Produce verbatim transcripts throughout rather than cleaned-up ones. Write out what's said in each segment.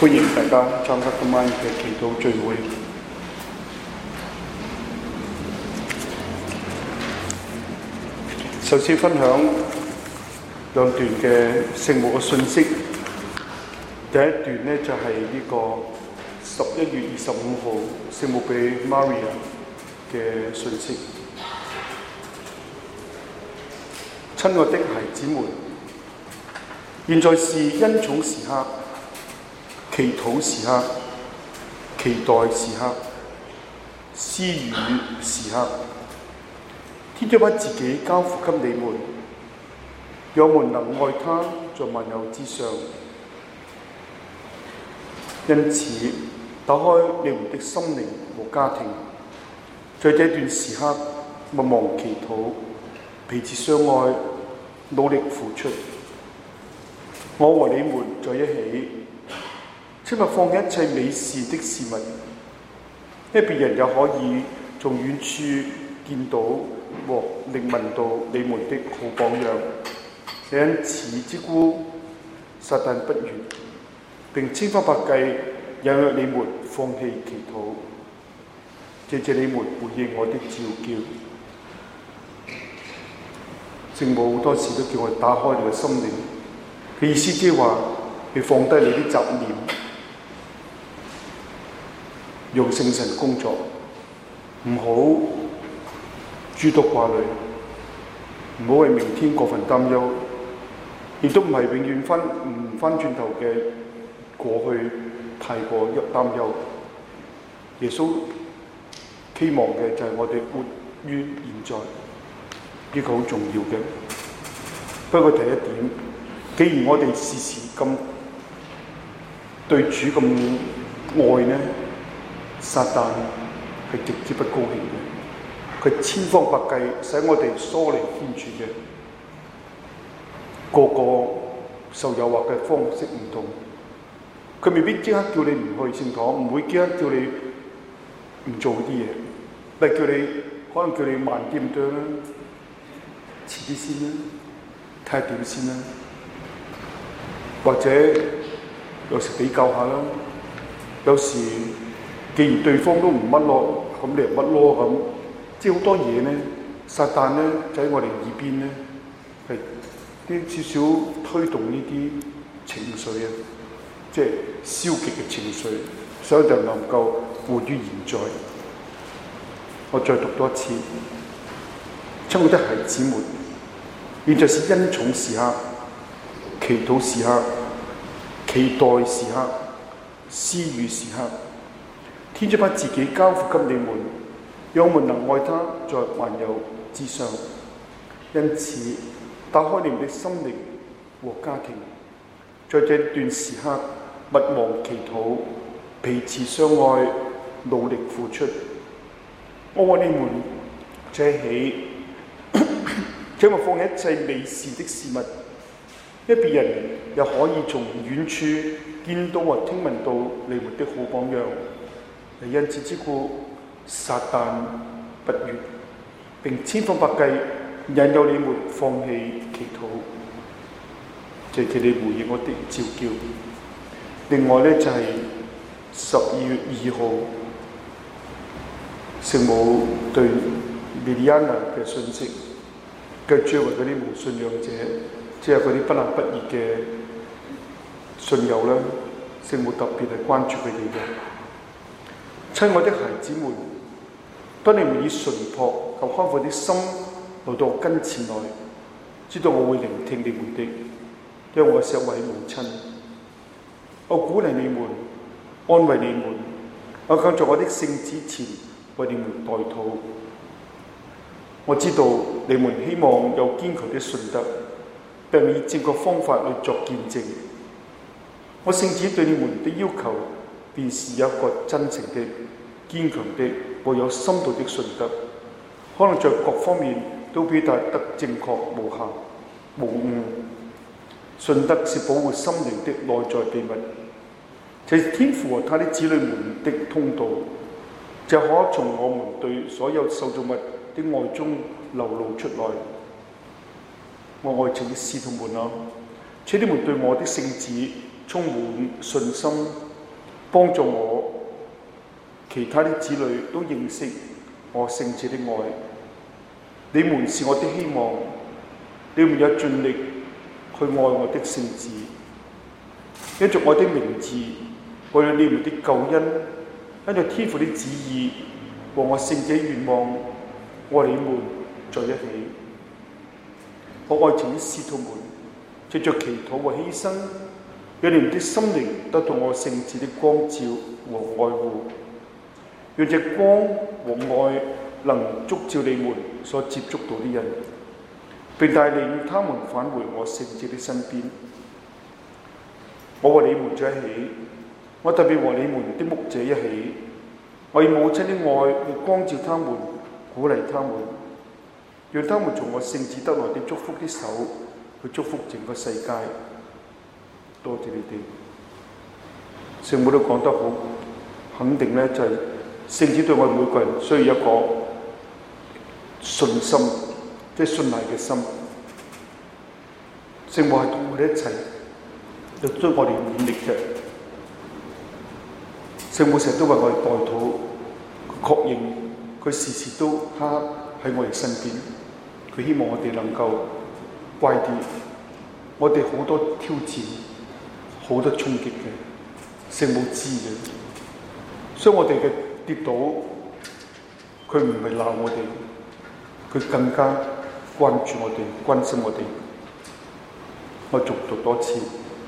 歡迎大家參加今晚嘅祈禱聚會。首先分享兩段嘅聖母嘅信息。第一段呢，就係、是、呢個十一月二十五號聖母俾 Maria 嘅信息。親愛的孩子們，現在是恩寵時刻、祈禱時刻、期待時刻、施予時刻。天主把自己交付給你們，讓我們能愛他在萬有之上。因此，打開你們的心靈和家庭，在這段時刻勿忘祈禱，彼此相愛，努力付出。我和你們在一起，切勿放棄一切美事的事物，因為別人也可以從遠處見到和聆聞到你們的好榜樣。因此之故，撒旦不悅，並千方百計引誘你們放棄祈禱。謝謝你們回應我的召叫。聖母好多時都叫我打開你嘅心靈，佢意思即係話你放低你啲雜念，用聖神工作，唔好諸多掛慮，唔好為明天過分擔憂，亦都唔係永遠翻唔翻轉頭嘅過去太過擔憂。耶穌希望嘅就係我哋活於現在，呢個好重要嘅。不過第一點，既然我哋時時咁對主咁愛呢，撒旦係極之不高興嘅，佢千方百計使我哋疏離天主嘅。個個受誘惑嘅方式唔同，佢未必即刻叫你唔去聖堂，唔會即刻叫你唔做啲嘢，但係叫你可能叫你慢啲咁多啦，遲啲先啦，睇下點先啦，或者有時比較下啦。有時既然對方都唔乜咯，咁你又乜咯咁，即係好多嘢咧，撒旦咧就喺我哋耳邊咧，係啲少少推動呢啲情緒啊，即係消極嘅情緒，所以就能夠活於現在。我再讀多一次，親愛的孩子們，現在是恩寵時刻、祈禱時刻、期待時刻、施予時刻。天主把自己交付給你們，讓我們能愛他在萬有之上。因此，打開你們的心靈和家庭，在這段時刻勿忘祈禱，彼此相愛，努力付出。我和你們在一起，請勿放棄一切美事的事物，因為別人也可以從遠處見到或聽聞到你們的好榜樣。因此之故，撒旦不悅，並千方百計引誘你們放棄祈禱。謝謝你回應我的召叫。另外呢，就係十二月二號，聖母對 Liliana 嘅信息，嘅作為嗰啲無信仰者，即係嗰啲不冷不熱嘅信友啦，聖母特別係關注佢哋嘅。親愛的孩子們，當你們以純樸及康闊的心來到我跟前來，知道我會聆聽你們的，因為我是一位母親。我鼓勵你們，安慰你們，我更在我的聖子前為你們代禱。我知道你們希望有堅強的信德，並以正確方法去作見證。我聖子對你們的要求，便是有一個真誠的、堅強的和有深度的信德，可能在各方面都表達得正確無瑕無誤。信德是保護心靈的內在秘密，就是天父和他的子女們的通道，就可從我們對所有受造物的愛中流露出來。我愛情的使徒們啊，請你們對我的聖子充滿信心、 幫助我其他的子女都認識我聖子的愛。你們是我的希望，你們也盡力去愛我的聖子，因着我的名字，為了你們的救恩，因着天父的旨意和我聖子的願望，我你們在一起。我愛情的使徒們，藉着祈禱和犧牲，讓你們的心靈得到我聖子的光照和愛護，讓這光和愛能燭照你們所接觸到的人，並帶領他們返回我聖子的身邊。我和你們在一起，我特別和你們的牧者一起，我以母親的愛去光照他們，鼓勵他們，讓他們從我聖子得來的祝福的手去祝福整個世界。多謝你哋，聖母都講得好肯定咧，就係聖子對我哋每個人需要一個信心，即係信賴嘅心。聖母係同我哋一齊，又將我哋勉勵嘅。聖母成日都為我哋代禱，確認佢時時都刻喺我哋身邊。佢希望我哋能夠乖啲。我哋好多挑戰，好多衝擊嘅，聖母知嘅。所以我哋嘅跌倒，佢唔係鬧我哋，佢更加關注我哋，關心我哋。我續讀多次，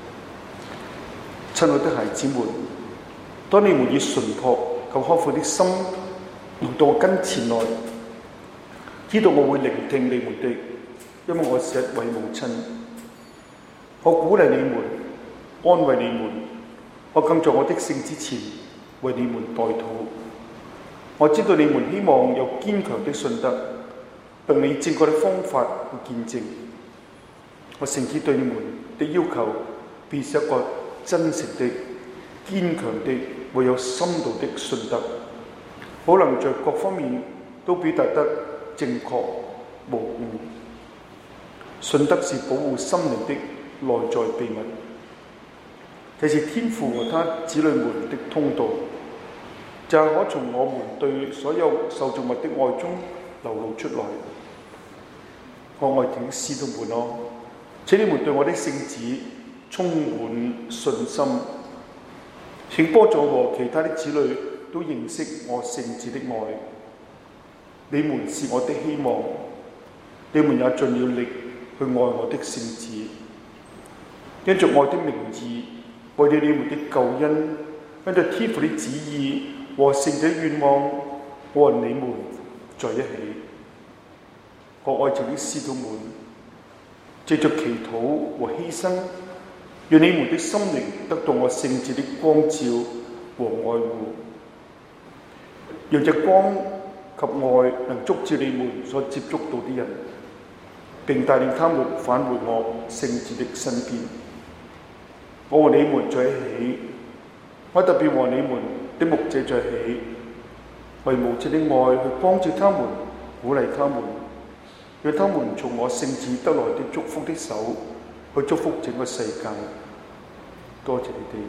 親愛的孩子們，當你們以純樸及渴慕的心來到我跟前來，知道我會聆聽你們的，因為我是一位母親。我鼓勵你們，安慰你們，我更在我的聖子前為你們代禱。我知道你們希望有堅強的信德，並以正確的方法去見證。我聖子對你們的要求，便是一個真實的、堅強的、會有深度的信德，可能在各方面都表達得正確無誤。信德是保護心靈的內在秘密，這是天父和他子女們的通道，就係可從我們對所有受造物的愛中流露出來。我愛的使徒們哦，請你們對我的聖子充滿信心，請幫助我和其他的子女都認識我聖子的愛。你們是我的希望，你們也盡了力去愛我的聖子。因着愛的名義，為了你們的救恩，因着天父的旨意和聖子的願望，我和你們在一起。我愛情的使徒們，藉着祈禱和犧牲，讓你們的心靈得到我聖子的光照和愛護，讓這光及愛能燭照你們所接觸到的人，並帶領他們返回我聖子的身邊。我和你們在一起，我特別和你們的牧者在一起，為無盡的愛去幫助他們，鼓勵他們，讓他們從我聖子得來的祝福的手去祝福整個世界。多謝你哋。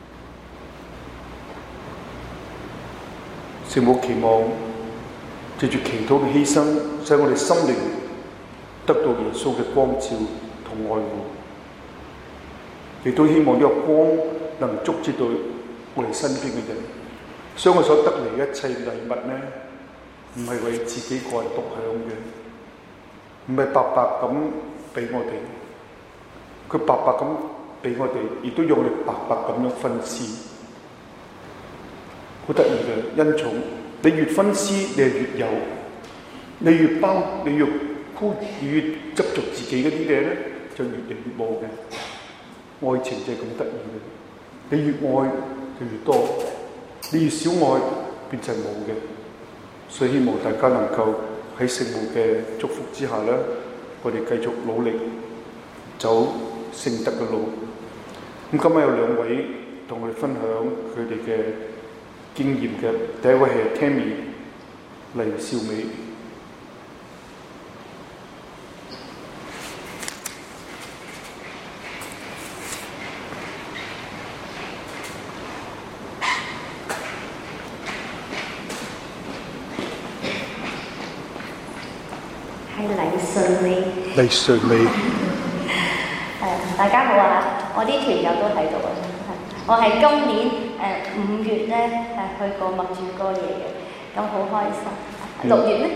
聖母期望藉住祈禱嘅犧牲，使我哋心靈得到耶穌嘅光照同愛護。亦都希望呢個光能燭照到我哋身邊嘅人，所以我所得嚟一切禮物呢，唔係為自己個人獨享嘅，唔係白白咁俾我哋，佢白白咁俾我哋，亦都用嚟白白咁樣分施，好得意嘅恩寵。你越分施，你係越有；你越包，你越箍，越執着自己嗰啲嘢咧，就越嚟越冇嘅。愛情就係咁得意嘅，你越愛就越多，你越少愛便就係冇嘅。所以希望大家能夠喺聖母嘅祝福之下咧，我哋繼續努力走聖德嘅路。咁今日有兩位同我哋分享佢哋嘅經驗嘅，第一位係 Tammy 黎少美。 黎順美。 黎順美。 誒，大家好啊！我啲團友都喺度啊。我係今年誒五月咧誒去過默主哥耶嘅，咁好開心。六月咧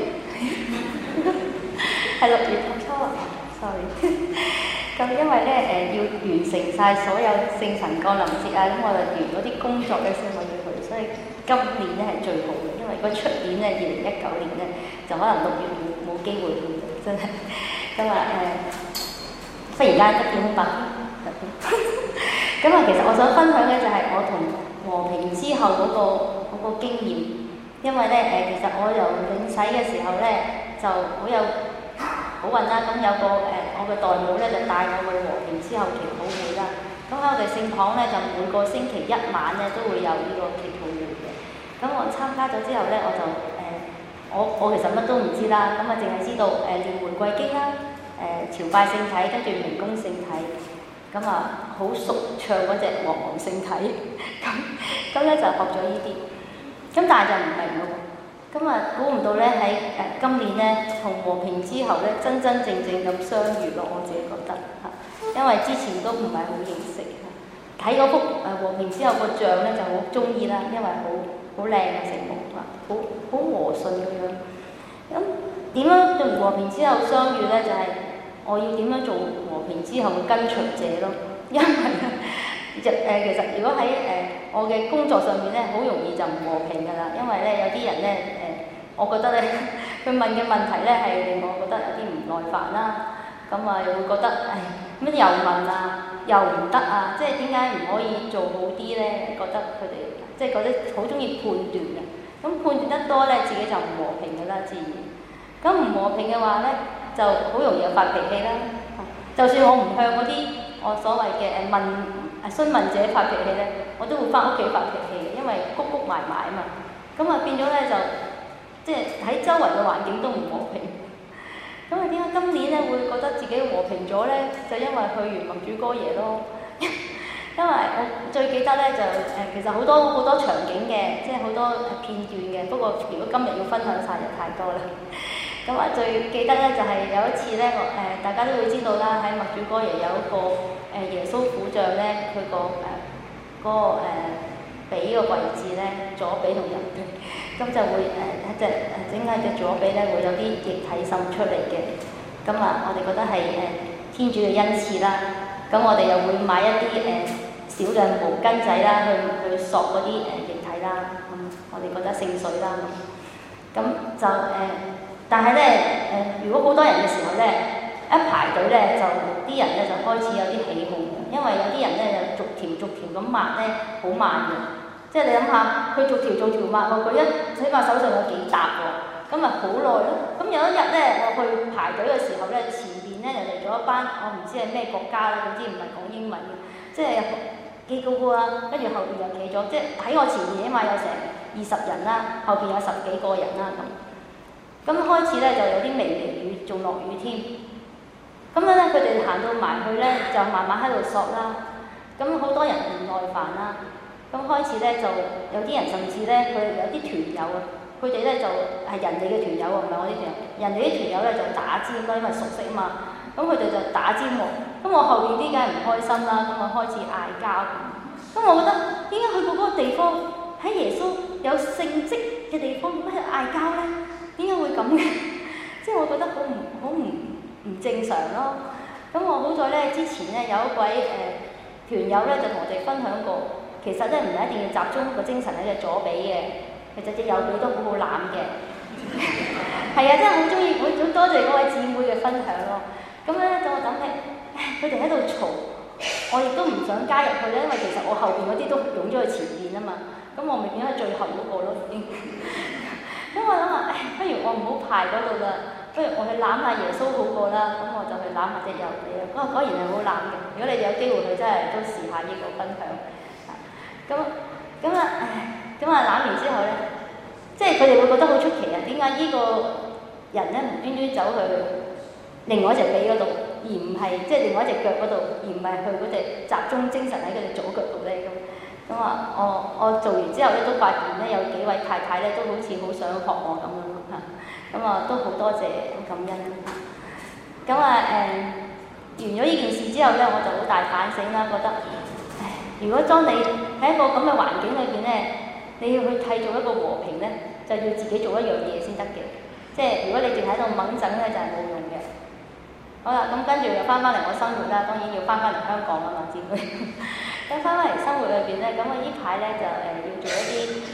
係六月初初啊 ，sorry。咁因為咧誒、呃、要完成晒所有聖神降臨節啊，咁我就完嗰啲工作咧先可以去，所以今年咧係最好嘅，因為如果出年咧二零一九年咧就可能六月冇冇機會去，真係咁啊誒，忽然間一片空白。咁啊，其實我想分享嘅就係我同和平之後嗰、那個嗰、那個經驗，因為咧誒、呃，其實我由領洗嘅時候咧就好有好運啦，咁有個誒、呃、我嘅代母咧就帶我去和平之後祈禱會啦。咁喺我哋聖堂咧就每個星期一晚咧都會有呢個祈禱會嘅。咁我參加咗之後咧，我就誒、呃、我我其實乜都唔知啦，咁啊淨係知道誒念玫瑰經啦，誒、呃、朝拜聖體，跟住明供聖體，咁啊好熟唱嗰隻黃黃聖體，咁咁咧就學咗呢啲，咁但係就唔明咯。咁啊，估唔到咧喺誒今年咧同和平之後咧，真真正正咁相遇咯，我自己覺得嚇，因為之前都唔係好認識，睇嗰幅誒和平之後個像咧就好中意啦，因為好好靚嘅聖母啊，好好和順咁樣。咁點樣同和平之後相遇咧？就係、是、我要點樣做和平之後嘅跟隨者咯，因為咧。就誒、呃，其實如果喺誒、呃、我嘅工作上面咧，好容易就唔和平㗎啦。因為咧有啲人咧誒、呃，我覺得咧佢問嘅問題咧係令我覺得有啲唔耐煩啦。咁啊又會覺得誒乜又問啊，又唔得啊，即係點解唔可以做好啲咧？覺得佢哋即係覺得好中意判斷嘅。咁判斷得多咧，自己就唔和平㗎啦，自然。咁唔和平嘅話咧，就好容易有發脾氣啦。就算我唔向嗰啲我所謂嘅誒問。誒詢問者發脾氣咧，我都會翻屋企發脾氣嘅，因為谷谷埋埋啊嘛，咁啊變咗咧就即係喺周圍嘅環境都唔和平。咁啊點解今年咧會覺得自己和平咗咧？就因為去完默主哥耶咯。因為我最記得咧就誒、呃、其實好多好多場景嘅，即係好多片段嘅。不過如果今日要分享晒就太多啦。咁啊最記得咧就係、是、有一次咧，我、呃、誒大家都會知道啦，喺默主哥耶有一個。誒耶穌苦像咧，佢、呃那個誒嗰個誒髀個位置咧，左髀同右髀，咁就會誒一隻誒整下隻左髀咧會有啲液體滲出嚟嘅。咁啊，我哋覺得係誒、呃、天主嘅恩賜啦。咁我哋又會買一啲誒、呃、少量毛巾仔啦，去去索嗰啲誒液體啦。咁、嗯、我哋覺得聖水啦。咁就誒、呃，但係咧誒，如果好多人嘅時候咧。一排隊咧，就啲人咧就開始有啲起哄，因為有啲人咧就逐條逐條咁抹咧，好慢嘅。即係你諗下，佢逐條逐條抹喎，佢一起碼手上有幾沓喎，咁咪好耐咯。咁有一日咧，我去排隊嘅時候咧，前邊咧就嚟咗一班，我唔知係咩國家啦，總之唔係講英文嘅，即係幾高高啦，跟住後邊又企咗，即係喺我前邊起碼有成二十人啦，後邊有十幾個人啦咁。咁開始咧就有啲微微雨，仲落雨添。咁樣咧，佢哋行到埋去咧，就慢慢喺度索啦。咁好多人唔耐煩啦。咁開始咧，就有啲人甚至咧，佢有啲團友啊，佢哋咧就係人哋嘅團友啊，唔係我啲團友。人哋啲團友咧就打尖啦，因為熟悉啊嘛。咁佢哋就打尖喎。咁我後邊啲梗係唔開心啦。咁我開始嗌交。咁我覺得點解去過嗰個地方，喺耶穌有聖蹟嘅地方，點解去嗌交咧？點解會咁嘅？即係我覺得好唔好唔〜唔正常咯，咁我好在咧之前咧有一位誒、呃、團友咧就同我哋分享過，其實咧唔係一定要集中個精神喺隻左臂嘅，其實隻右臂都好好攬嘅。係啊，真係好中意，好好多謝嗰位姊妹嘅分享咯。咁咧就我諗起，佢哋喺度嘈，我亦都唔想加入去咧，因為其實我後邊嗰啲都湧咗去前邊啊嘛，咁我咪變咗最後嗰個咯已經。咁我諗下，不如我唔好排嗰度啦。不如我去攬下耶穌好過啦，咁我就去攬下隻右臂啦。哇，果然係好攬嘅。如果你哋有機會去，真係都試下呢個分享。咁咁啊，咁啊攬完之後咧，即係佢哋會覺得好出奇啊！點解呢個人咧無端端走去另外一隻臂嗰度，而唔係即係另外一隻腳嗰度，而唔係去嗰隻集中精神喺佢哋左腳度咧？咁咁啊，我我做完之後咧，都發現咧有幾位太太咧都好似好想學我咁樣嚇。咁啊，都好多謝感恩。 咁啊誒完咗呢件事之後咧，我就好大反省啦，覺得唉，如果當你喺一個咁嘅環境裏邊咧，你要去締造一個和平咧，就要自己做一樣嘢先得嘅。即係如果你淨喺度掹整咧，就係冇用嘅。好啦，咁跟住又翻返嚟我生活啦，當然要翻返嚟香港啊嘛，姊妹。咁翻返嚟生活裏邊咧，咁我呢排咧就誒、呃、要做一啲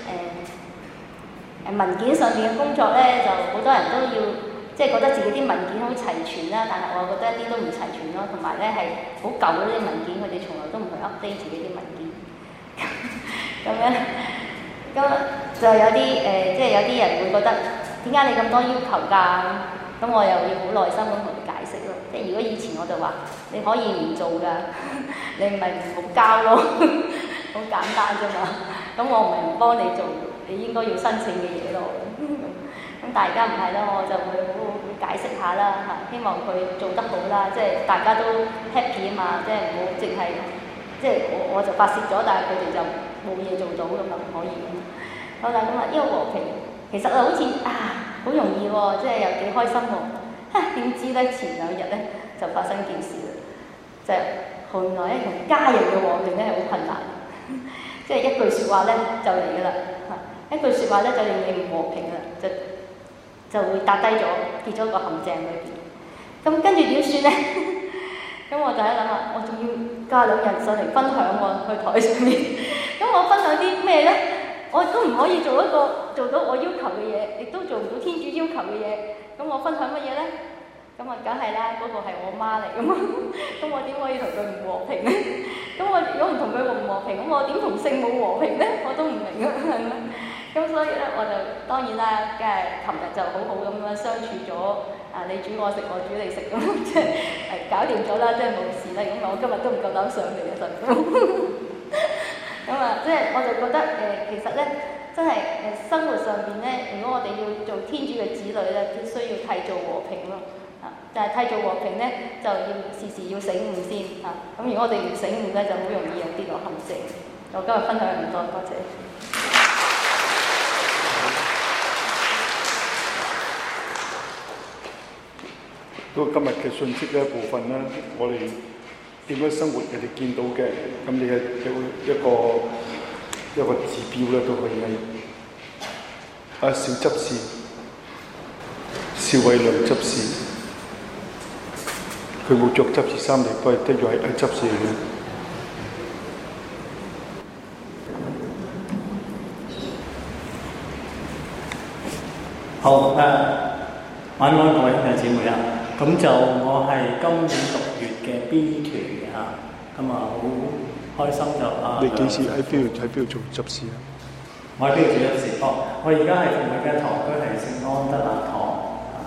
誒誒文件上面嘅工作咧，就好多人都要即係覺得自己啲文件好齊全啦，但係我覺得一啲都唔齊全咯，同埋咧係好舊嗰啲文件，佢哋從來都唔去 update 自己啲文件。咁樣，咁就有啲誒、呃，即係有啲人會覺得點解你咁多要求㗎？咁我又要好耐心咁同佢解釋咯。即係如果以前我就話你可以唔做㗎，你唔係唔好交咯，好簡單啫嘛。咁我唔係唔幫你做你應該要申請嘅嘢咯。咁大家唔係啦，我就會好好解釋下啦嚇，希望佢做得好啦，即係大家都 happy 啊嘛，即係唔好淨係即係我我就發泄咗，但係佢哋就冇嘢做到咁啊，唔可以。好啦，咁啊呢個和平其實啊好似啊好容易喎，即係又幾開心喎。嚇點知咧前兩日咧就發生件事啦，就係原來咧同家人嘅和平咧係好困難，即係一句説話咧就嚟㗎啦嚇，一句説話咧就令你唔和平㗎啦，就就會跌低咗，跌咗個陷阱裏邊。咁跟住點算咧？咁我就喺度諗啊，我仲要加兩人上嚟分享喎，去台上面。咁我分享啲咩咧？我都唔可以做一個做到我要求嘅嘢，亦都做唔到天主要求嘅嘢。咁我分享乜嘢咧？咁啊，梗係啦，嗰個係我媽嚟噶嘛。咁我點可以同佢唔和平咧？咁我如果唔同佢唔和平，咁我點同聖母和平咧？我都唔明啊，係咪？咁所以咧，我就當然啦，梗係琴日就好好咁樣相處咗。啊，你煮我食，我煮你食咁，即係誒搞掂咗啦，即係冇事啦。咁我今日都唔夠膽上嚟啊，神父。咁啊，即係我就覺得誒、呃，其實咧，真係誒生活上邊咧，如果我哋要做天主嘅子女咧，必須要締造和平咯。啊，但係締造和平咧，就要時時要醒悟先嚇。咁、啊、如果我哋唔醒悟咧，就好容易有跌落陷阱。我今日分享唔多，多謝。 嗰個今日嘅信息嘅一部分咧，我哋點樣生活，人哋見到嘅，咁你嘅一個一個指標咧，都可以係阿小執事、邵偉良執事，佢冇着執事衫嚟，不過的確係係執事嚟嘅。 好誒，晚安各位兄弟姊妹啊！咁就我係今年六月嘅 B 團嘅嚇，咁啊好開心就啊！ 你幾時喺邊度喺邊度做執事啊？ 我喺邊度做執事？哦，我而家係同佢嘅堂區係聖安德肋堂，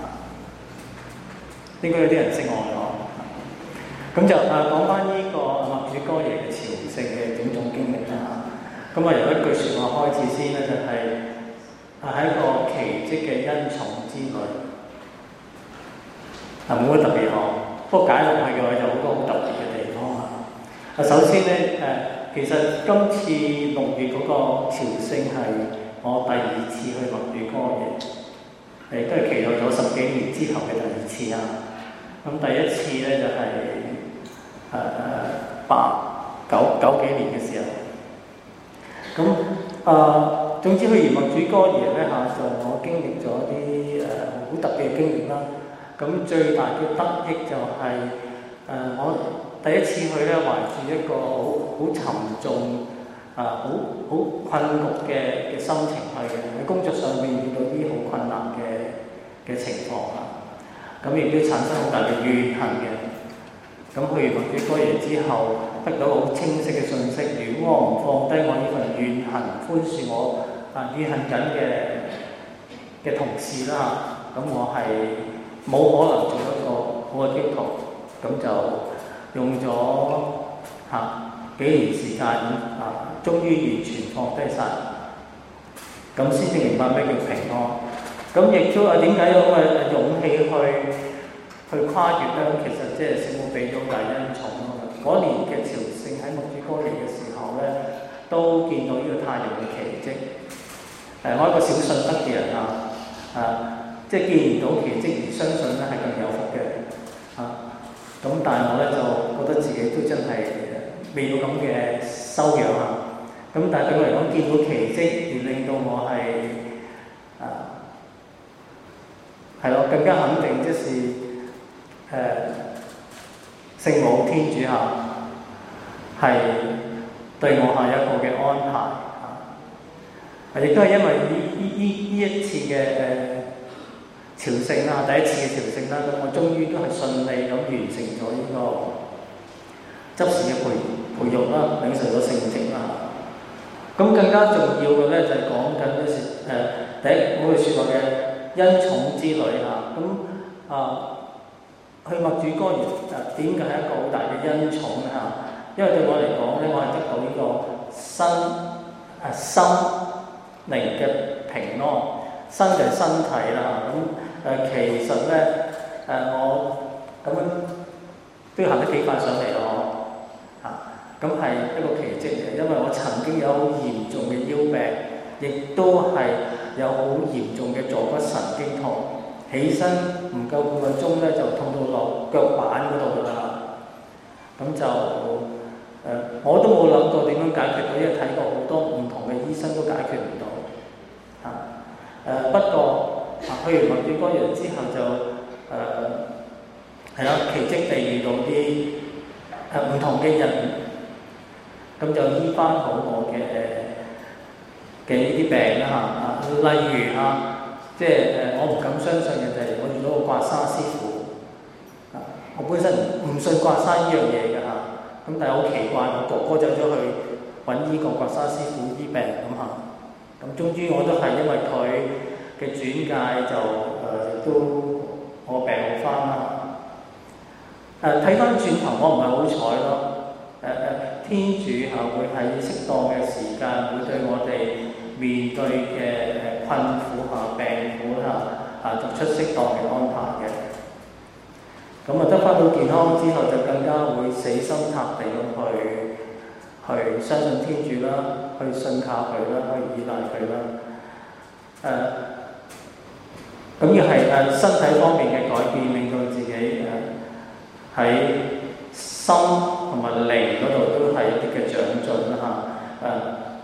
應該有啲人識我咯。咁就啊講翻呢個默主哥耶嘅朝聖嘅種種經歷啦。咁啊由一句説話開始先咧，就係啊喺一個奇蹟嘅恩寵之旅。啊冇乜特別嗬，不過解落去嘅話有好多好特別嘅地方啊！啊首先咧誒、呃，其實今次六月嗰個朝聖係我第二次去默主哥耶，誒都係期待咗十幾年之後嘅第二次啊！咁第一次咧就係誒八九九幾年嘅時候，咁啊、呃、總之去完默主哥耶咧嚇，就我經歷咗啲誒好特別嘅經歷啦。咁最大嘅得益就係、是、誒、呃、我第一次去咧，懷住一個好好沉重啊、好好困局嘅嘅心情去嘅，喺工作上面遇到啲好困難嘅嘅情況啊，咁亦都產生好大嘅怨恨嘅。咁去完默主哥耶之後，得到好清晰嘅信息，如果我唔放低我呢份怨恨，寬恕我啊怨恨緊嘅嘅同事啦，咁我係冇可能做一個好嘅基督徒，咁就用咗嚇、啊、幾年時間啊，終於完全放低晒，咁先至明白咩叫平安。咁亦都啊點解有咁嘅勇氣去去跨越咧？其實即係聖母俾咗大恩寵咯。嗰年嘅朝聖喺默主哥耶嘅時候咧，都見到呢個太陽嘅奇蹟。誒、啊，我一個小信德嘅人啊，啊〜即係見唔到奇蹟而相信咧，係更有福嘅。啊， 啊，咁但係我咧就覺得自己都真係未有咁嘅修養啊。咁但係對我嚟講，見到奇蹟而令到我係啊係咯更加肯定，即是誒聖母天主下係對我係一個嘅安排啊！亦都係因為呢呢呢呢一次嘅誒朝聖啦，第一次嘅朝聖啦，咁我終於都係順利咁完成咗呢個執事嘅培培育啦，領受咗聖職啦。咁更加重要嘅咧就係講緊嗰時誒第一嗰句説話嘅恩寵之旅啊。咁啊去默主哥園誒點解係一個好大嘅恩寵咧嚇？因為對我嚟講咧，我係得到呢個身誒心靈嘅平安，身就係身體啦。咁誒其實咧誒我咁樣都要行得幾快上嚟咯。咁係一個奇蹟嘅，因為我曾經有好嚴重嘅腰病，亦都係有好嚴重嘅坐骨神經痛，起身唔夠半個鐘咧就痛到落腳板嗰度㗎啦。咁就誒、呃，我都冇諗過點樣解決到，因為睇過好多唔同嘅醫生都解決唔到。嚇、啊、誒、呃，不過啊，去完默主哥園之後就誒係啦，奇蹟地遇到啲誒唔同嘅人。咁就醫翻好我嘅嘅呢啲病啦嚇啊，例如啊，即係誒我唔敢相信嘅就係我遇到個刮痧師傅啊，我本身唔信刮痧呢樣嘢嘅嚇，咁但係好奇怪，我哥哥走咗去揾呢個刮痧師傅醫病咁嚇，咁終於我都係因為佢嘅轉介就誒亦、呃、都我病好翻啦。誒睇翻轉頭，我唔係好彩咯。誒誒、呃，天主係會喺適當嘅時間，會對我哋面對嘅誒困苦嚇、病苦嚇啊作出適當嘅安排嘅。咁啊，得翻到健康之後，就更加會死心塌地咁去去相信天主啦，去信靠佢啦，去依賴佢啦。誒、呃，咁要係誒身體方面嘅改變，令到自己誒喺、呃、心同埋靈嗰度都係一啲嘅長進啦嚇，誒、啊，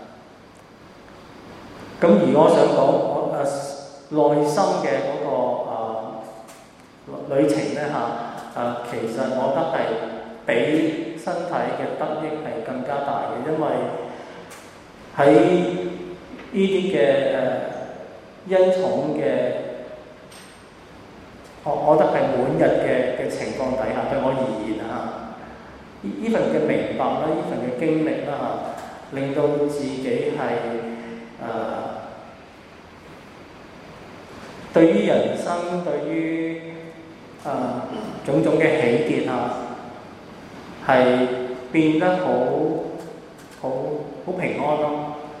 咁而我想講我誒、啊、內心嘅嗰、那個、啊、旅程咧嚇，誒、啊、其實我覺得係比身體嘅得益係更加大嘅，因為喺呢啲嘅誒恩寵嘅，我我覺得係滿日嘅嘅情況底下，對我而言嚇。呢份嘅明白啦，呢份嘅經歷啦嚇，令到自己係誒、呃、對於人生，對於誒、呃、種種嘅喜結嚇，係變得好好好平安咯。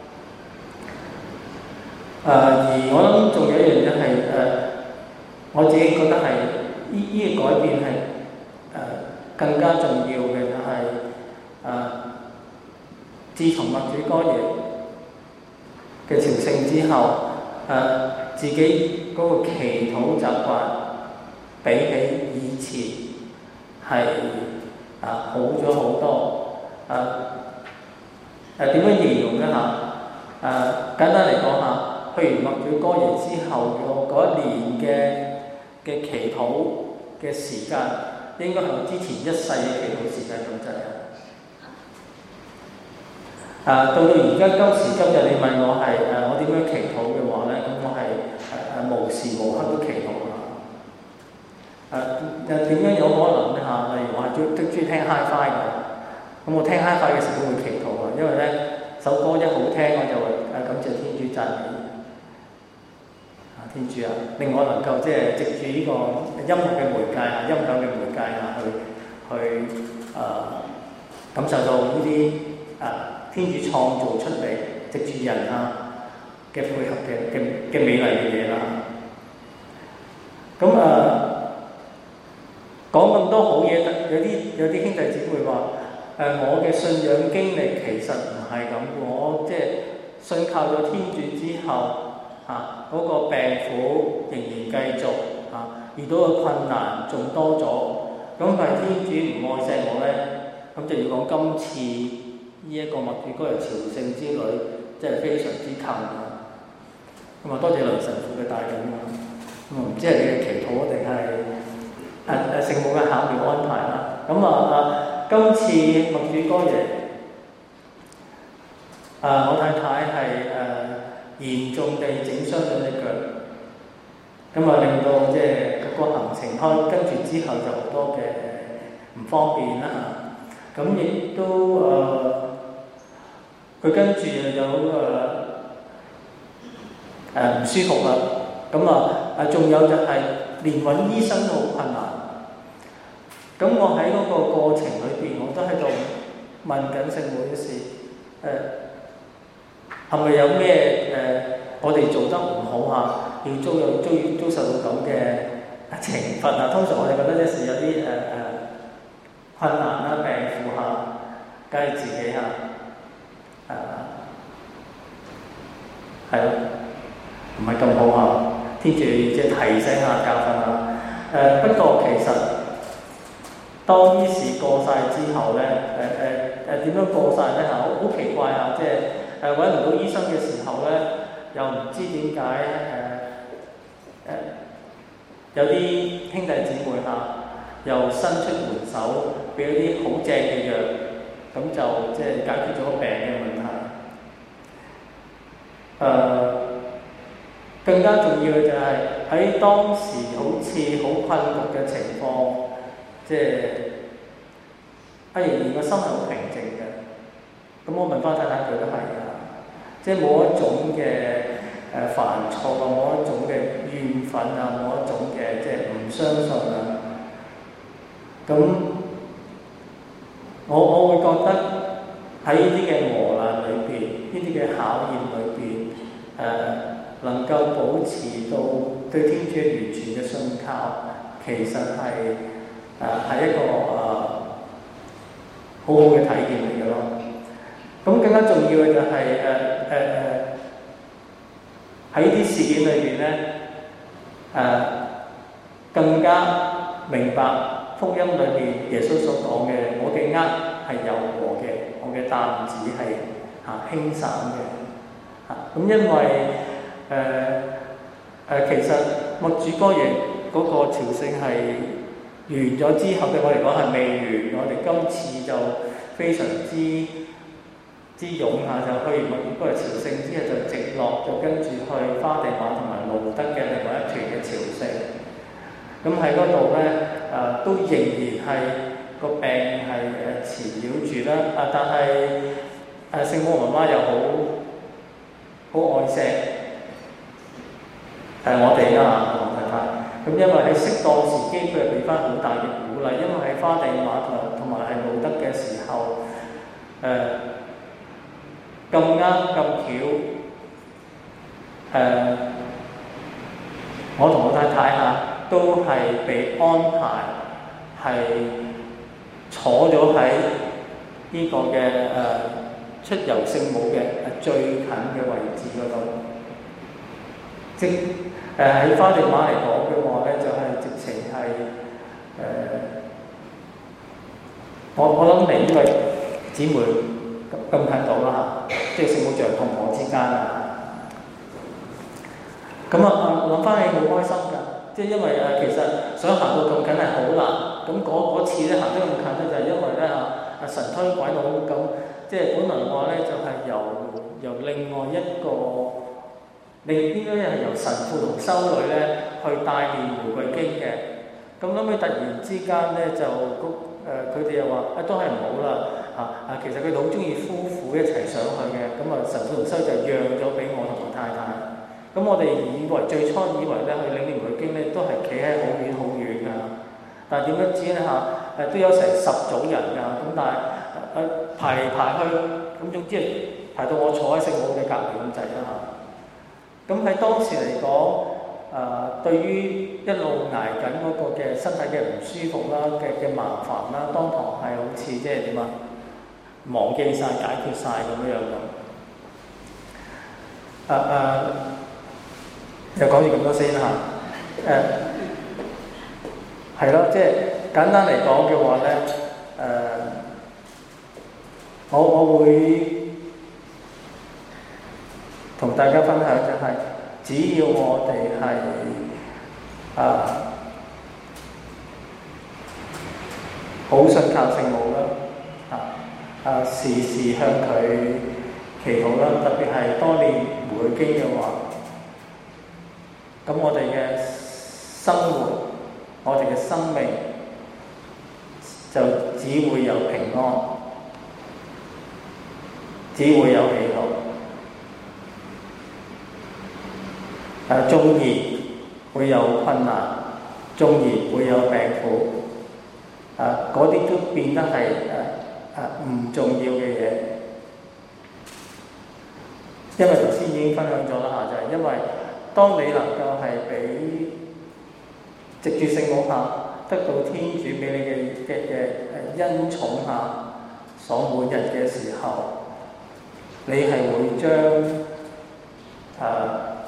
誒、呃、而我諗仲有一樣嘢係誒，我自己覺得係呢呢個改變係誒、呃、更加重要嘅。係誒、呃，自從默主哥園嘅朝聖之後，誒、呃、自己嗰個祈禱習慣比起以前係啊、呃、好咗好多。誒誒點樣形容咧嚇？誒、呃、簡單嚟講下，去完默主哥園之後嘅嗰一年嘅嘅祈禱嘅時間，應該係我之前一世嘅祈禱時間咁滯啊！啊，到到而家今時今日，你問我係誒、啊、我點樣祈禱嘅話咧，咁我係誒誒無時無刻都祈禱啊！誒誒點樣有可能咧嚇？例如我係中都中意聽 Hi-Fi 嘅，咁我聽 Hi-Fi 嘅時候都會祈禱啊，因為咧首歌一好聽，我就誒感謝天主讚美啊天主啊，令我能夠即係藉住呢個音樂嘅媒介啊，音響嘅媒介啊，去去誒、呃、感受到呢啲誒天主創造出嚟藉住人啊嘅配合嘅嘅嘅美麗嘅嘢啦。咁誒講咁多好嘢，有啲有啲兄弟姊妹話誒、呃、我嘅信仰經歷其實唔係咁，我即係信靠咗天主之後。啊！嗰、那個病苦仍然繼續，啊！遇到嘅困難仲多咗， 咁係天主唔愛錫我咧，咁就要講今次呢一個默主哥嚟朝聖之旅，真係非常之近啊！咁啊，多謝雷神父嘅帶領啊！咁啊，唔知係你嘅祈禱定係誒誒聖母嘅巧妙安排啦。咁啊啊，今次默主哥爺啊，我太太係誒、啊、嚴重地整傷咗隻腳，咁啊令到即係個行程開跟住之後就好多嘅唔方便啦嚇。咁亦都誒，佢、呃、跟住又有誒誒唔舒服啦。咁啊啊，仲有就係連揾醫生都好困難。咁我喺嗰個過程裏邊，我都喺度問緊聖母嘅事，誒係咪有咩誒、呃、我哋做得唔好啊？要遭有遭遭受到咁嘅懲罰啊？通常我哋覺得有時有啲誒誒困難啦、病苦下，梗係自己嚇誒係咯，唔係咁好嚇。天主即係提醒下、教訓下誒、呃。不過其實當呢事過晒之後咧，誒誒誒點樣過晒咧嚇？好好奇怪啊！即係誒揾唔到醫生嘅時候咧，又唔知點解誒誒有啲兄弟姊妹嚇、啊、又伸出援手，俾一啲好正嘅藥，咁就即係解決咗個病嘅問題。誒、呃、更加重要嘅就係喺當時好似好困局嘅情況。即係阿仍然個心係好平靜嘅，咁我問翻太太佢都係啊，即係冇一種嘅誒煩躁啊，冇一種嘅怨憤啊，冇一種嘅即係唔相信啊。咁我我會覺得喺呢啲嘅磨難裏邊，呢啲嘅考驗裏邊，誒、呃、能夠保持到對天主完全嘅信靠，其實係。誒係、呃、一個誒、呃、好好嘅體驗嚟嘅咯。咁更加重要嘅就係誒誒誒喺呢啲事件裏邊咧，誒、呃、更加明白福音裏邊耶穌所講嘅，我嘅軛係柔和嘅，我嘅擔子係嚇輕省嘅嚇。咁、啊、因為誒誒、呃呃、其實默主哥爺嗰個朝聖係。完咗之後對我嚟講係未完，我哋今次就非常之之勇下，就去完默主哥爺朝聖之後就直落，就跟住去花地瑪同埋路德嘅另外一團嘅朝聖。咁喺嗰度咧，誒、呃、都仍然係個病係誒纏繞住啦。啊，但係誒聖母媽媽又好好愛錫誒我哋啦，我太太。咁因為喺適當時機，佢係俾翻好大嘅鼓勵。因為喺花地瑪同同埋係路德嘅時候，誒咁啱咁巧，誒、呃、我同我太太嚇都係被安排係坐咗喺呢個嘅誒、呃、出遊聖母嘅最近嘅位置嗰度，即誒喺、呃、花地瑪嚟講嘅話咧，就係、是、直情係誒，我我諗你呢位姊妹咁咁睇到啦嚇，即係聖母像同我之間啊。咁啊，諗翻起好開心㗎，即係因為誒其實想行到咁近係好難，咁嗰次咧行得咁近咧，就係因為咧嚇啊神推鬼佬咁，即係本來話咧就係、是、由由另外一個。你應該係由神父同修女咧去帶念玫瑰經嘅，咁諗起突然之間咧就誒佢哋又話啊都係唔好啦嚇啊，其實佢哋好中意夫婦一齊上去嘅，咁啊神父同修女就讓咗俾我同我太太，咁我哋以為最初以為咧去領念玫瑰經咧都係企喺好遠好遠㗎，但係點樣知咧嚇誒都有成十組人㗎，咁但係誒、啊、排嚟排去，咁總之係排到我坐喺聖母嘅隔離咁滯啦嚇。咁喺當時嚟講，誒、呃、對於一路捱緊嗰個嘅身體嘅唔舒服啦、嘅嘅麻煩啦，當堂係好似即係點啊，忘記晒、解決晒咁樣樣咁。誒誒，又講住咁多先嚇。誒係咯，即係簡單嚟講嘅話咧，誒、我我會同大家分享就係、是，只要我哋係啊好信靠聖母啦，啊啊時時向佢祈禱啦，特別係多念玫瑰經嘅話，咁我哋嘅生活，我哋嘅生命就只會有平安，只會有喜樂。誒，縱然會有困難，縱然會有病苦，誒嗰啲都變得係誒誒唔重要嘅嘢。因為頭先已經分享咗啦嚇，就係、是、因為當你能夠係俾藉住聖母下得到天主俾你嘅嘅嘅誒恩寵下所滿溢嘅時候，你係會將誒誒、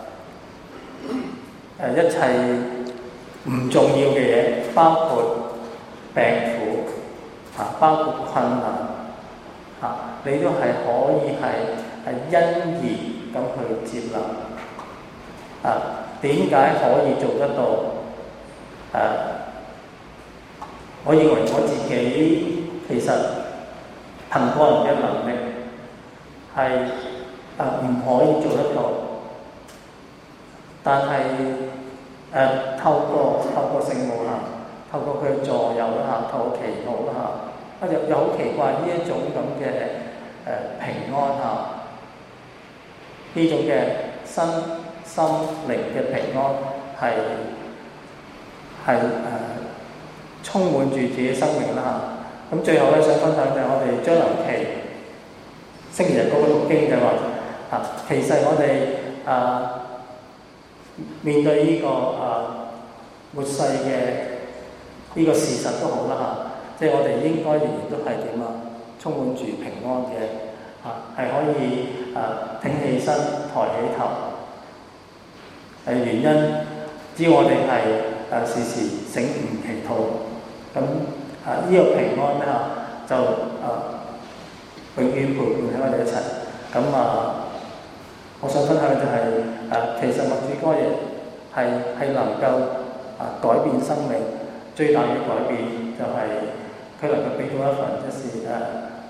呃、一切唔重要嘅嘢，包括病苦嚇、啊，包括困難嚇、啊，你都係可以係係欣然咁去接納。啊，點解可以做得到？誒、啊，我認為我自己其實憑個人嘅能力係誒唔可以做得到，但係誒、啊、透過透過聖母啦，透過佢嘅助佑啦，透過祈禱啦，啊又又好奇怪呢一種咁嘅誒平安嚇，呢種嘅身心靈嘅平安係係誒充滿住自己生命啦嚇。咁最後咧想分享就係我哋張良琪星期日嗰個讀經就話啊，其實我哋啊面對呢、這個啊末世嘅呢個事實都好啦嚇，即係我哋應該仍然都係點啊，充滿住平安嘅嚇，係可以啊挺起身抬起頭。係原因，只要我哋係誒時時醒悟祈禱，咁啊呢、這個平安咧嚇就啊永遠陪伴喺我哋一齊。咁啊，我想分享就係、是、誒、啊，其實默主哥耶係係能夠啊改變生命，最大嘅改變就係佢能夠俾到一份即是誒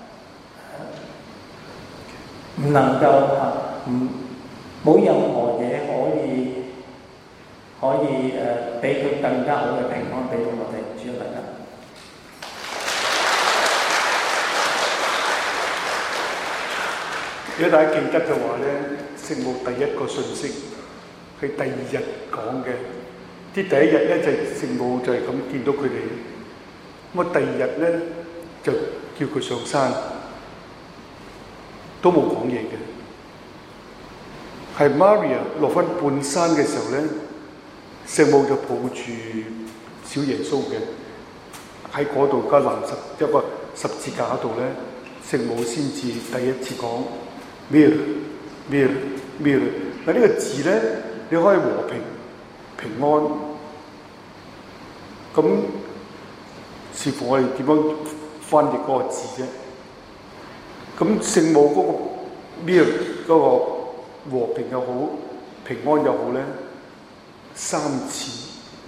唔能夠嚇唔冇任何嘢可以。可以誒俾佢更加好嘅平安俾到我哋，主要大家。 如果大家記得嘅話咧，聖母第一個信息係第二日講嘅，啲第一日咧就係、聖母就係咁見到佢哋，咁啊第二日咧就叫佢上山，都冇講嘢嘅，係 Maria 落翻半山嘅時候咧。聖母就抱住小耶穌嘅喺嗰度加藍十一個十字架度咧，聖母先至第一次講 Mir Mir Mir。嗱呢個字咧，你可以和平平安。咁視乎我哋點樣翻譯嗰個字啫。咁聖母嗰個 Mir 嗰個和平又好，平安又好咧。三次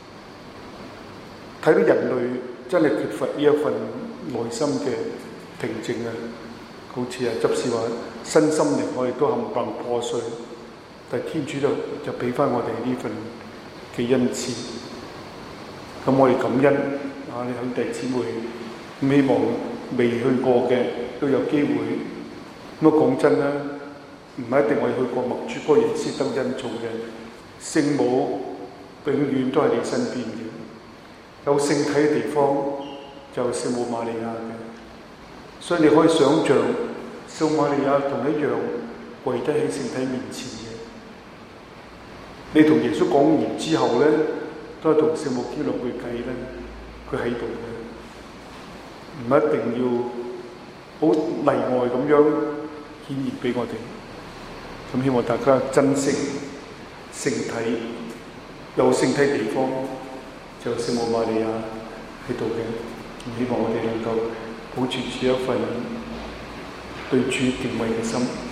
睇到人類真係缺乏呢一份內心嘅平靜啊！好似啊執事話，身心靈我哋都冚唪唥破碎，但係天主就就俾翻我哋呢份嘅恩賜。咁我哋感恩啊！你兄弟姊妹，希望未去過嘅都有機會。咁啊講真啦，唔係一定我哋去過默主哥耶先得恩寵嘅聖母。永遠都喺你身邊嘅，有聖體嘅地方就有聖母瑪利亞嘅，所以你可以想像聖母瑪利亞同一樣跪低喺聖體面前嘅。你同耶穌講完之後咧，都係同聖母基督去計咧，佢喺度嘅，唔一定要好例外咁樣顯現俾我哋。咁希望大家珍惜聖體。有聖體地方就有聖母瑪利亞， 喺度嘅。希望我哋能夠保持住一份對主敬畏嘅心。